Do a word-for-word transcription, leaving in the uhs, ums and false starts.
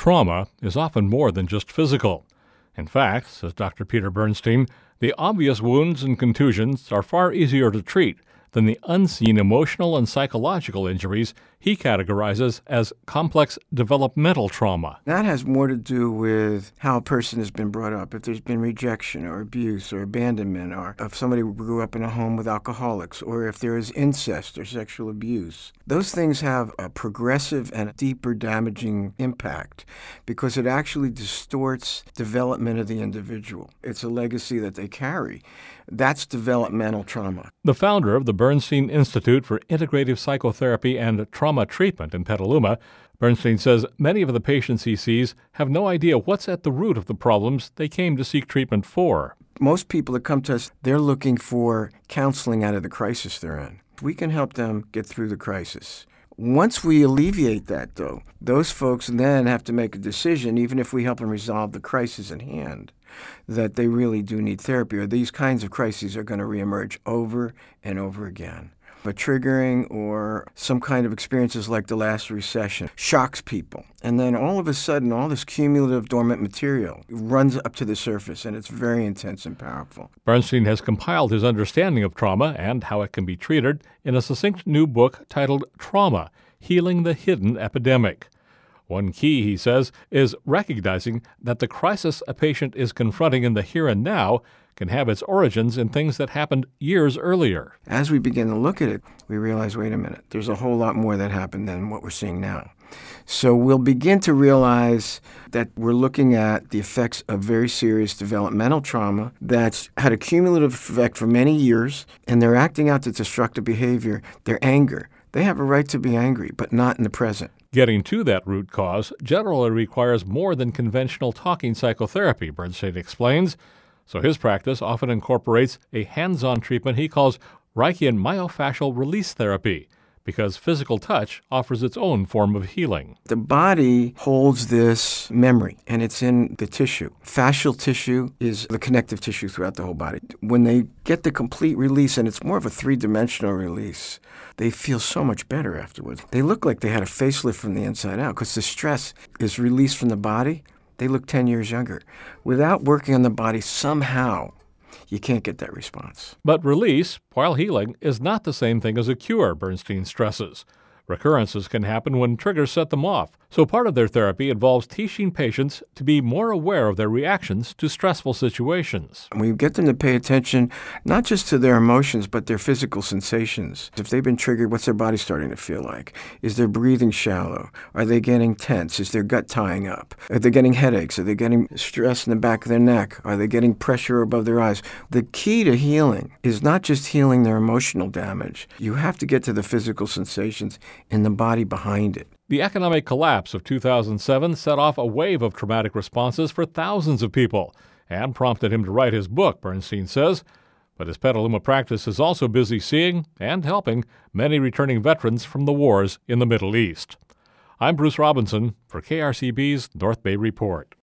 trauma is often more than just physical. In fact, says Doctor Peter Bernstein, the obvious wounds and contusions are far easier to treat than the unseen emotional and psychological injuries he categorizes as complex developmental trauma. That has more to do with how a person has been brought up. If there's been rejection or abuse or abandonment, or if somebody grew up in a home with alcoholics, or if there is incest or sexual abuse. Those things have a progressive and deeper damaging impact because it actually distorts development of the individual. It's a legacy that they carry. That's developmental trauma. The founder of the Bernstein Institute for Integrative Psychotherapy and Trauma Treatment in Petaluma, Bernstein says many of the patients he sees have no idea what's at the root of the problems they came to seek treatment for. Most people that come to us, they're looking for counseling out of the crisis they're in. We can help them get through the crisis. Once we alleviate that, though, those folks then have to make a decision, even if we help them resolve the crisis at hand, that they really do need therapy, or these kinds of crises are going to reemerge over and over again. But triggering or some kind of experiences like the last recession shocks people. And then all of a sudden, all this cumulative dormant material runs up to the surface, and it's very intense and powerful. Bernstein has compiled his understanding of trauma and how it can be treated in a succinct new book titled Trauma: Healing the Hidden Epidemic. One key, he says, is recognizing that the crisis a patient is confronting in the here and now can have its origins in things that happened years earlier. As we begin to look at it, we realize, wait a minute, there's a whole lot more that happened than what we're seeing now. So we'll begin to realize that we're looking at the effects of very serious developmental trauma that's had a cumulative effect for many years, and they're acting out the destructive behavior, their anger. They have a right to be angry, but not in the present. Getting to that root cause generally requires more than conventional talking psychotherapy, Bernstein explains. So his practice often incorporates a hands-on treatment he calls Reichian myofascial release therapy, because physical touch offers its own form of healing. The body holds this memory, and it's in the tissue. Fascial tissue is the connective tissue throughout the whole body. When they get the complete release, and it's more of a three-dimensional release, they feel so much better afterwards. They look like they had a facelift from the inside out because the stress is released from the body. They look ten years younger. Without working on the body, somehow, you can't get that response. But release, while healing, is not the same thing as a cure, Bernstein stresses. Recurrences can happen when triggers set them off, so part of their therapy involves teaching patients to be more aware of their reactions to stressful situations. We get them to pay attention not just to their emotions, but their physical sensations. If they've been triggered, what's their body starting to feel like? Is their breathing shallow? Are they getting tense? Is their gut tying up? Are they getting headaches? Are they getting stress in the back of their neck? Are they getting pressure above their eyes? The key to healing is not just healing their emotional damage. You have to get to the physical sensations in the body behind it. The economic collapse of two thousand seven set off a wave of traumatic responses for thousands of people and prompted him to write his book, Bernstein says. But his Petaluma practice is also busy seeing and helping many returning veterans from the wars in the Middle East. I'm Bruce Robinson for K R C B's North Bay Report.